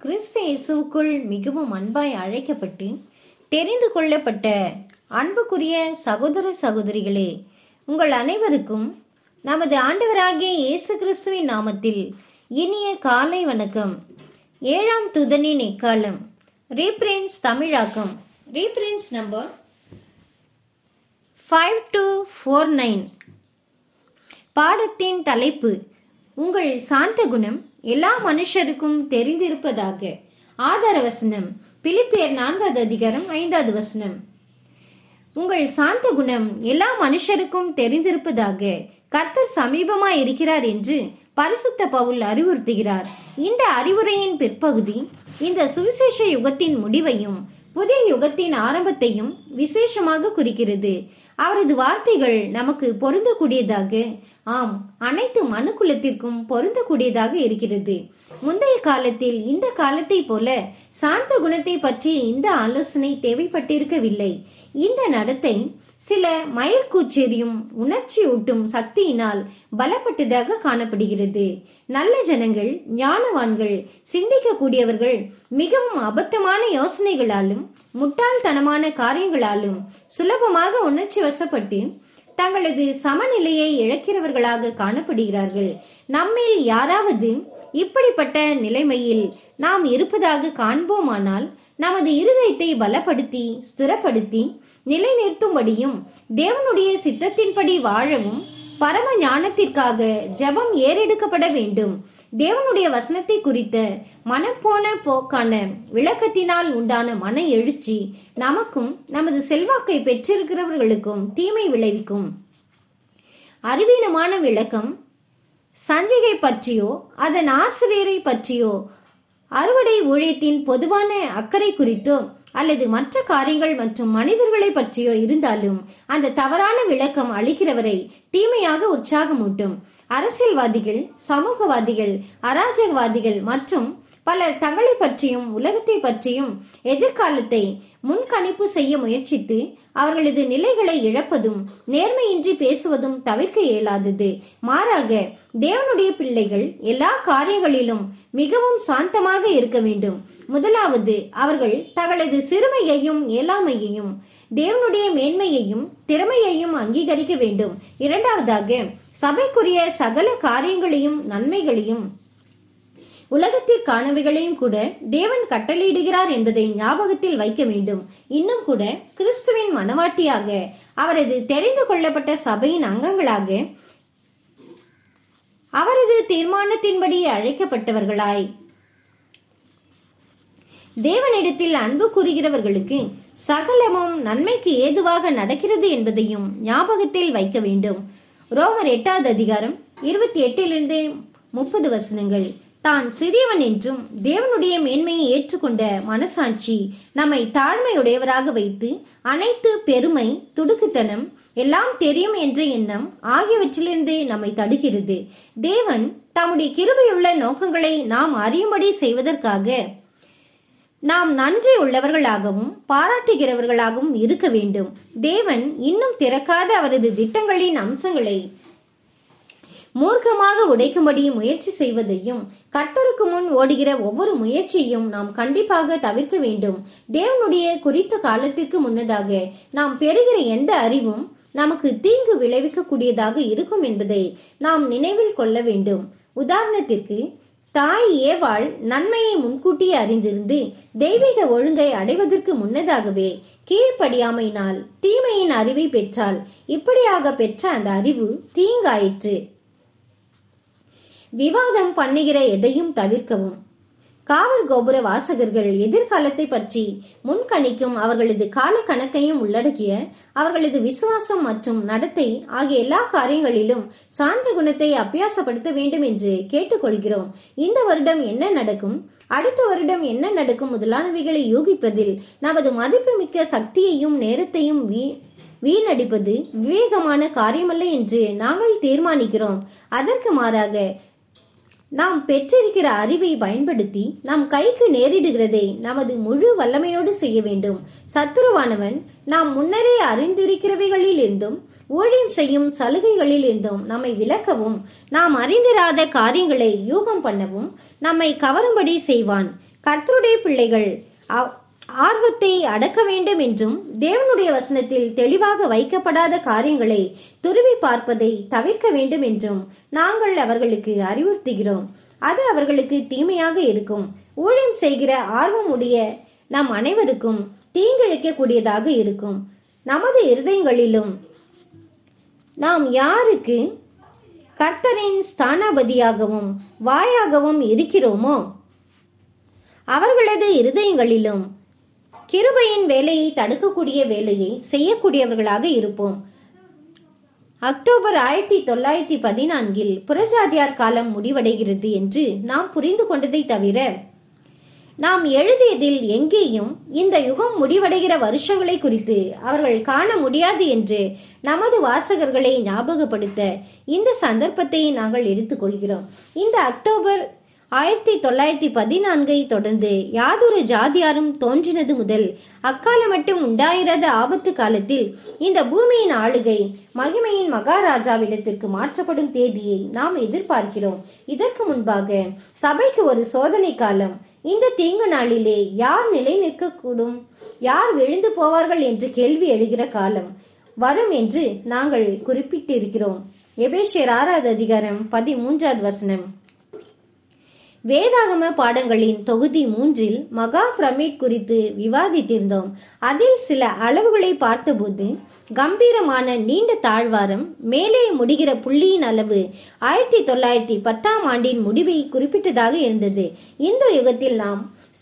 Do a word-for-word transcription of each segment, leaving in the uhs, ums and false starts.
கிறிஸ்து இயேசுவுக்குள் மிகவும் அன்பாய் அழைக்கப்பட்டு தெரிந்து கொள்ளப்பட்ட அன்புக்குரிய சகோதர சகோதரிகளே, உங்கள் அனைவருக்கும் நமது ஆண்டவராகிய இயேசு கிறிஸ்துவின் நாமத்தில் இனிய காலை வணக்கம். ஏழாம் தூதனின் எக்காலம், ரீப்ரின்ஸ் தமிழாக்கம், reprints number five two four nine. பாடத்தின் தலைப்பு, உங்கள் சாந்த குணம் எல்லா மனுஷருக்கும் தெரிந்திருப்பதாக. ஆதார வசனம் பிலிப்பியர் நான்காவது அதிகாரம் ஐந்தாவது வசனம். உங்கள் சாந்த குணம் எல்லா மனுஷருக்கும் தெரிந்திருப்பதாக கர்த்தர் சமீபமாய் இருக்கிறார் என்று பரிசுத்த பவுல் அறிவுறுத்துகிறார். இந்த அறிவுரையின் பிற்பகுதி இந்த சுவிசேஷ யுகத்தின் முடிவையும் புதிய யுகத்தின் ஆரம்பத்தையும் விசேஷமாக குறிக்கிறது. அவரது வார்த்தைகள் நமக்கு பொருந்தக்கூடியதாக, ஆம், அனைத்து மனுக்குலத்திற்கும் பொருந்தக்கூடியதாக இருக்கிறது. முந்தைய காலத்தில் இந்த காலத்தை போல சாந்த குணத்தை பற்றிய இந்த ஆலோசனை தேவைப்பட்டிருக்கவில்லை. இந்த நடத்தை சில மயற்கூச்செறியும் உணர்ச்சியூட்டும் சக்தியினால் பலப்பட்டதாக காணப்படுகிறது. நல்ல ஜனங்கள், ஞானவான்கள், சிந்திக்கக்கூடியவர்கள் மிகவும் அபத்தமான யோசனைகளாலும் முட்டாள்தனமான காரியங்களாலும் சுலபமாக உணர்ச்சி வசப்பட்டு தங்களது சமநிலையை இழக்கிறவர்களாக காணப்படுகிறார்கள். நம்மில் யாராவது இப்படிப்பட்ட நிலைமையில் நாம் இருப்பதாக காண்போமானால் நமது இருதயத்தை பலப்படுத்தி ஸ்திரப்படுத்தி நிலைநிறுத்தும்படியும் தேவனுடைய சித்தத்தின்படி வாழவும் பரம ஞானத்திற்காக ஜெபம் ஏறெடுக்கப்பட வேண்டும். தேவனுடைய வசனத்தை குறித்த மனப்போன போக்கான விளக்கத்தினால் உண்டான மன எழுச்சி நமக்கும் நமது செல்வாக்கை பெற்றிருக்கிறவர்களுக்கும் தீமை விளைவிக்கும். அறிவீனமான விளக்கம் சஞ்சிகை பற்றியோ அதன் ஆசிரியரை பற்றியோ அறுவடை ஊழியத்தின் பொதுவான அக்கறை குறித்தோ அல்லது மற்ற காரியங்கள் மற்றும் மனிதர்களை பற்றியோ இருந்தாலும் அந்த தவறான விளக்கம் அளிக்கிறவரை தீமையாக உற்சாகமூட்டும். அரசியல்வாதிகள், சமூகவாதிகள், அராஜகவாதிகள் மற்றும் பலர் தங்களை பற்றியும் உலகத்தை பற்றியும் எதிர்காலத்தை முன்கணிப்பு செய்ய முயற்சித்து அவர்களது நிலைகளை இழப்பதும் நேர்மையின்றி பேசுவதும் தவிர்க்க இயலாதது. மாறாக தேவனுடைய பிள்ளைகள் எல்லா காரியங்களிலும் மிகவும் சாந்தமாக இருக்க வேண்டும். முதலாவது, அவர்கள் தங்களது சிறுமையையும் இயலாமையையும் தேவனுடைய மேன்மையையும் திறமையையும் அங்கீகரிக்க வேண்டும். இரண்டாவதாக, சபைக்குரிய சகல காரியங்களையும் நன்மைகளையும் உலகத்திற்கானவைகளையும் கூட தேவன் கட்டளையிடுகிறார் என்பதை ஞாபகத்தில் வைக்க வேண்டும். இன்னும் கூட கிறிஸ்துவின் மனவாட்டியாக, அவரது தெரிந்து கொள்ளப்பட்ட சபையின் அங்கங்களாக, அவரது தீர்மானத்தின்படி அழைக்கப்பட்டவர்களாய் தேவனிடத்தில் அன்பு கூறுகிறவர்களுக்கு சகலமும் நன்மைக்கு ஏதுவாக நடக்கிறது என்பதையும் ஞாபகத்தில் வைக்க வேண்டும். ரோமர் எட்டாவது அதிகாரம் இருபத்தி எட்டிலிருந்து முப்பது வசனங்கள். தான் சிறியவன் என்றும் தேவனுடைய மேன்மையை ஏற்றுக்கொண்ட மனசாட்சி நம்மை தாழ்மையுடையவராக வைத்து அனைத்து பெருமை, துடுக்குத்தனம், எல்லாம் தெரியும் என்ற எண்ணம் ஆகியவற்றிலிருந்து நம்மை தடுக்கிறது. தேவன் தம்முடைய கிருபையுள்ள நோக்கங்களை நாம் அறியும்படி செய்வதற்காக நாம் நன்றி உள்ளவர்களாகவும் பாராட்டுகிறவர்களாகவும் இருக்க வேண்டும். தேவன் இன்னும் திறக்காத அவரது திட்டங்களின் அம்சங்களை மூர்க்கமாக உடைக்கும்படி முயற்சி செய்வதையும் கர்த்தருக்கு முன் ஓடுகிற ஒவ்வொரு முயற்சியையும் நாம் கண்டிப்பாக தவிர்க்க வேண்டும். தேவனுடைய குறித்த காலத்திற்கு முன்னதாக நாம் பெறுகிற எந்த அறிவும் நமக்கு தீங்கு விளைவிக்கக்கூடியதாக இருக்கும் என்பதை நாம் நினைவில் கொள்ள வேண்டும். உதாரணத்திற்கு, தாய் ஏவாள் நன்மையை முன்கூட்டியே அறிந்திருந்து தெய்வீக ஒழுங்கை அடைவதற்கு முன்னதாகவே கீழ்ப்படியாமையினால் தீமையின் அறிவை பெற்றாள். இப்படியாக பெற்ற அந்த அறிவு தீங்காயிற்று. விவாதம் பண்ணுகிற எதையும் தவிர்க்கவும். காவல் கோபுர வாசகர்கள் எதிர்காலத்தை பற்றி முன்கணிக்கும் அவர்களது கால கணக்கையும் உள்ளடக்கிய அவர்களது விசுவாசம் மற்றும் நடத்தை ஆகிய எல்லா காரியங்களிலும் சாந்த குணத்தை அபியாசப்படுத்த வேண்டும் என்று கேட்டுக்கொள்கிறோம். இந்த வருடம் என்ன நடக்கும், அடுத்த வருடம் என்ன நடக்கும் முதலானவைகளை யூகிப்பதில் நமது மதிப்புமிக்க சக்தியையும் நேரத்தையும் வீ வீணடிப்பது விவேகமான காரியமல்ல என்று நாங்கள் தீர்மானிக்கிறோம். அதற்கு மாறாக நாம் பெற்றிருக்கிற அறிவை பயன்படுத்தி நம் கைக்கு நேரிடுகிறதை நமது முழு வல்லமையோடு செய்ய வேண்டும். சத்துருவானவன் நாம் முன்னரே அறிந்திருக்கிறவைகளில் இருந்தும் ஊழியம் செய்யும் சலுகைகளில் இருந்தும் நம்மை விலக்கவும் நாம் அறிந்திராத காரியங்களை யூகம் பண்ணவும் நம்மை கவரும்படி செய்வான். கர்த்தருடைய பிள்ளைகள் ஆர்வத்தை அடக்க வேண்டும் என்றும் தேவனுடைய வசனத்தில் தெளிவாக வைக்கப்படாத காரியங்களை துருவி பார்ப்பதை தவிர்க்க வேண்டும் என்றும் நாங்கள் அவர்களுக்கு அறிவுறுத்துகிறோம். அது அவர்களுக்கு தீமையாக இருக்கும். ஊழியம் செய்கிற ஆர்வம் உடைய நம் அனைவருக்கும் தீங்கிழைக்கக்கூடியதாக இருக்கும். நமது இருதயங்களிலும் நாம் யாருக்கு கர்த்தரின் ஸ்தானாபதியாகவும் வாயாகவும் இருக்கிறோமோ அவர்களது இருதயங்களிலும் கிருபையின் வேலையை தடுக்கக்கூடிய வேலையை செய்யக்கூடியவர்களாக இருப்போம். அக்டோபர் ஆயிரத்தி தொள்ளாயிரத்தி பதினான்கில் புறஜாதியார் காலம் முடிவடைகிறது என்று நாம் புரிந்து கொண்டதை தவிர நாம் எழுதியதில் எங்கேயும் இந்த யுகம் முடிவடைகிற வருஷங்களை குறித்து அவர்கள் காண முடியாது என்று நமது வாசகர்களை ஞாபகப்படுத்த இந்த சந்தர்ப்பத்தை நாங்கள் எடுத்துக்கொள்கிறோம். இந்த அக்டோபர் ஆயிரத்தி தொள்ளாயிரத்தி பதினான்கை தொடர்ந்து யாதொரு ஜாதியாரும் தோன்றினது முதல் அக்காலம் மட்டும் உண்டாயிராத ஆபத்து காலத்தில் இந்த பூமியின் ஆளுகை மகிமையின் மகாராஜாவிடத்திற்கு மாற்றப்படும் தேதியை நாம் எதிர்பார்க்கிறோம். இதற்கு முன்பாக சபைக்கு ஒரு சோதனை காலம். இந்த தீங்கு நாளிலே யார் நிலை நிற்கக்கூடும், யார் விழுந்து போவார்கள் என்று கேள்வி எழுகிற காலம் வரும் என்று நாங்கள் குறிப்பிட்டிருக்கிறோம். எபேசியர் ஆறாவது அதிகாரம் பதிமூன்றாவது வசனம். வேதாகம பாடங்களின் தொகுதி மூன்றில் மகா பிரமிட் குறித்து விவாதித்திருந்தோம். அதில் சில அளவுகளை பார்த்தபோது கம்பீரமான நீண்ட தாழ்வாரம், மேலே முடிகிற புள்ளியின் அளவு ஆயிரத்தி தொள்ளாயிரத்தி பத்தாம் ஆண்டின் முடிவை குறிப்பிட்டதாக இருந்தது. இந்த யுகத்தில் நாம்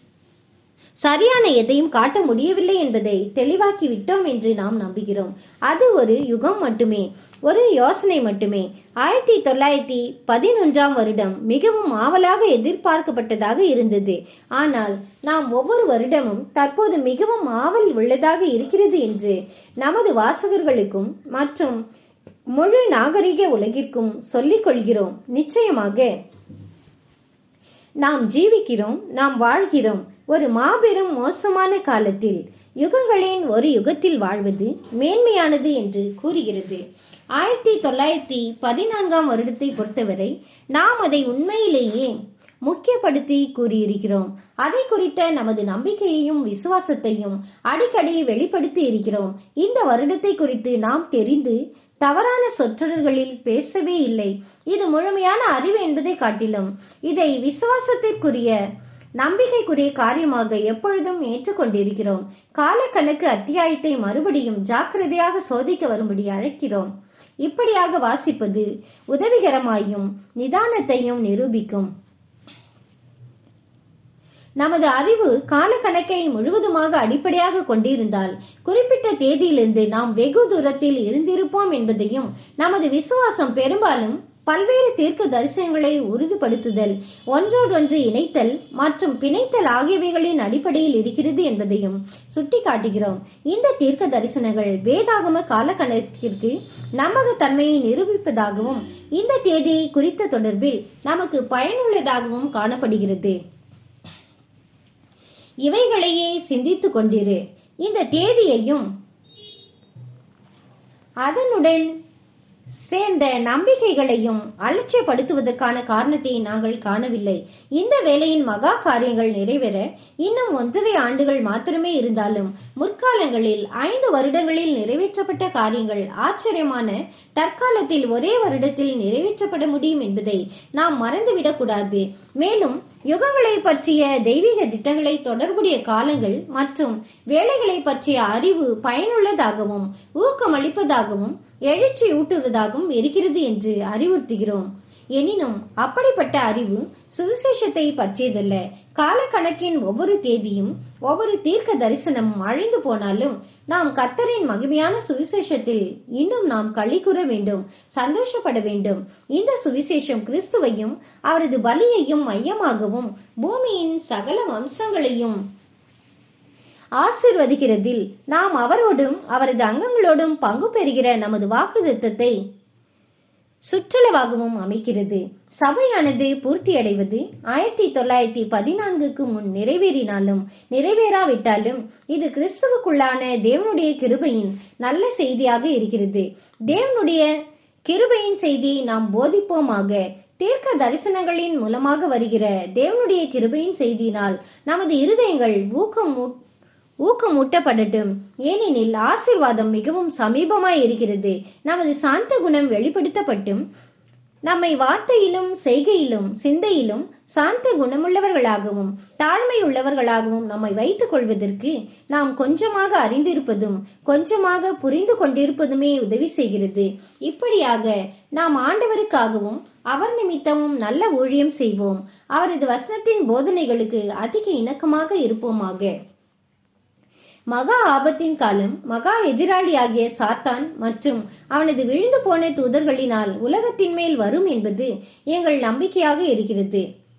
சரியான எதையும் காட்ட முடியவில்லை என்பதை தெளிவாக்கி விட்டோம் என்று நாம் நம்புகிறோம். அது ஒரு யுகம் மட்டுமே, ஒரு யோசனை மட்டுமே. ஆயிரத்தி தொள்ளாயிரத்தி பதினொன்றாம் வருடம் மிகவும் ஆவலாக எதிர்பார்க்கப்பட்டதாக இருந்தது. ஆனால் நாம் ஒவ்வொரு வருடமும் தற்போது மிகவும் ஆவல் உள்ளதாக இருக்கிறது என்று நமது வாசகர்களுக்கும் மற்றும் முழு நாகரிக உலகிற்கும் சொல்லிக் கொள்கிறோம். நிச்சயமாக நாம் ஜீவிக்கிறோம், நாம் வாழ்கிறோம் ஒரு மாபெரும் மோசமான காலத்தில். யுகங்களின் ஒரு யுகத்தில் வாழ்வது மேன்மையானது என்று கூறுகிறது. ஆயிரத்தி தொள்ளாயிரத்தி பதினான்காம் வருடத்தை பொறுத்தவரை நாம் அதை உண்மையிலேயே முக்கியப்படுத்தி கூறியிருக்கிறோம். அதை குறித்த நமது நம்பிக்கையையும் விசுவாசத்தையும் அடிக்கடி வெளிப்படுத்தி இருக்கிறோம். இந்த வருடத்தை குறித்து நாம் தெரிந்து தவறான சொற்றொடர்களில் பேசவே இல்லை. இது முழுமையான அறிவு என்பதை காட்டிலும் இதை விசுவாசத்திற்குரிய நம்பிக்கைக்குரிய காரியமாக எப்பொழுதும் ஏற்றுக்கொண்டிருக்கிறோம். காலக்கணக்கு அத்தியாயத்தை மறுபடியும் ஜாக்கிரதையாக சோதிக்க வரும்படி அழைக்கிறோம். இப்படியாக வாசிப்பது உதவிகரமாயும் நிதானத்தையும் நிரூபிக்கும். நமது அறிவு காலக்கணக்கை முழுவதுமாக அடிப்படையாக கொண்டிருந்தால் குறிப்பிட்ட தேதியிலிருந்து நாம் வெகு தூரத்தில் இருந்திருப்போம் என்பதையும், நமது விசுவாசம் பெரும்பாலும் பல்வேறு தீர்க்க தரிசனங்களை உறுதிப்படுத்துதல், ஒன்றோடொன்று இணைத்தல் மற்றும் பிணைத்தல் ஆகியவைகளின் அடிப்படையில் இருக்கிறது என்பதையும் சுட்டி காட்டுகிறோம். இந்த தீர்க்க தரிசனங்கள் வேதாகம காலக்கணக்கிற்கு நம்பகத்தன்மையை நிரூபிப்பதாகவும் இந்த தேதியை குறித்த தொடர்பில் நமக்கு பயனுள்ளதாகவும் காணப்படுகிறது. இவைகளையே சிந்தித்துக் கொண்டிரு. இந்த தேதியையும் அதனுடன் சேர்ந்த நம்பிக்கைகளையும் அலட்சியப்படுத்துவதற்கான காரணத்தை நாங்கள் காணவில்லை. இந்த வேளையின் மகா காரியங்கள் நிறைவேற இன்னும் ஒன்றரை ஆண்டுகள் மாத்திரமே இருந்தாலும் முற்காலங்களில் ஐந்து வருடங்களில் நிறைவேற்றப்பட்ட காரியங்கள் ஆச்சரியமான தற்காலத்தில் ஒரே வருடத்தில் நிறைவேற்றப்பட முடியும் என்பதை நாம் மறந்துவிடக்கூடாது. மேலும் யுகங்களை பற்றிய தெய்வீக திட்டங்களை, தொடர்புடைய காலங்கள் மற்றும் வேலைகளை பற்றிய அறிவு பயனுள்ளதாகவும் ஊக்கமளிப்பதாகவும் எழுச்சி ஊட்டுவதாகவும் இருக்கிறது என்று அறிவுறுத்துகிறோம். எனினும் அப்படிப்பட்ட அறிவு சுவிசேஷத்தை பற்றியதல்ல. காலக்கணக்கின் ஒவ்வொரு தேதியும் ஒவ்வொரு தீர்க்க தரிசனமும் அழிந்து போனாலும் நாம் கர்த்தரின் மகிமையான சுவிசேஷத்தில் இன்னும் நாம் களி கூற வேண்டும், சந்தோஷப்பட வேண்டும். இந்த சுவிசேஷம் கிறிஸ்துவையும் அவரது பலியையும் மையமாகவும் பூமியின் சகல வம்சங்களையும் ஆசீர்வதிக்கிறதில் நாம் அவரோடும் அவரது அங்கங்களோடும் பங்கு பெறுகிற நமது வாக்குத்தத்தத்தை சுற்றுலவாகவும் அமைக்கிறது. சபையானது பூர்த்தியடைவது ஆயிரத்தி தொள்ளாயிரத்தி பதினான்குக்கு முன் நிறைவேறினாலும் நிறைவேறாவிட்டாலும் இது கிறிஸ்துவுக்குள்ளான தேவனுடைய கிருபையின் நல்ல செய்தியாக இருக்கிறது. தேவனுடைய கிருபையின் செய்தியை நாம் போதிப்போமாக. தீர்க்க தரிசனங்களின் மூலமாக வருகிற தேவனுடைய கிருபையின் செய்தியினால் நமது இருதயங்கள் ஊக்கம் ஊக்கமூட்டப்படட்டும். ஏனெனில் ஆசீர்வாதம் மிகவும் சமீபமாய் இருக்கிறது. நமது சாந்த குணம் வெளிப்படுத்தப்பட்டும் நம்மை வார்த்தையிலும் செய்கையிலும் சிந்தையிலும் சாந்த குணமுள்ளவர்களாகவும் தாழ்மை உள்ளவர்களாகவும் நம்மை வைத்துக் கொள்வதற்கு நாம் கொஞ்சமாக அறிந்திருப்பதும் கொஞ்சமாக புரிந்து கொண்டிருப்பதுமே உதவி செய்கிறது. இப்படியாக நாம் ஆண்டவருக்காகவும் அவர் நிமித்தமும் நல்ல ஊழியம் செய்வோம். அவரது வசனத்தின் போதனைகளுக்கு அதிக இணக்கமாக இருப்போமாக. மகா ஆபத்தின் காலம் மகா எதிராளியாகிய சாத்தான் மற்றும் அவனது விழுந்து போன தூதர்களினால் உலகத்தின் மேல் வரும் என்பது எங்கள் நம்பிக்கையாக இருக்கிறது.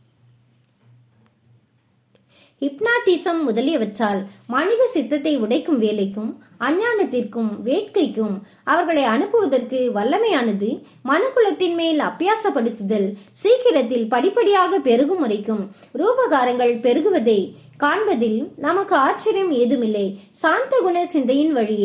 ஹிப்னாட்டிசம் முதலியவற்றால் மனித சித்தத்தை உடைக்கும் வேலைக்கும் அஞ்ஞானத்திற்கும் வேட்கைக்கும் அவர்களை அனுப்புவதற்கு வல்லமையானது மனுக்குலத்தின் மேல் அபியாசப்படுத்துதல் சீக்கிரத்தில் படிப்படியாக பெருகும் முறைக்கும் ரூபகாரங்கள் பெருகுவதை காண்பதில் நமக்கு ஆச்சரியம் ஏதுமில்லை. சாந்த குண சிந்தையின் வழி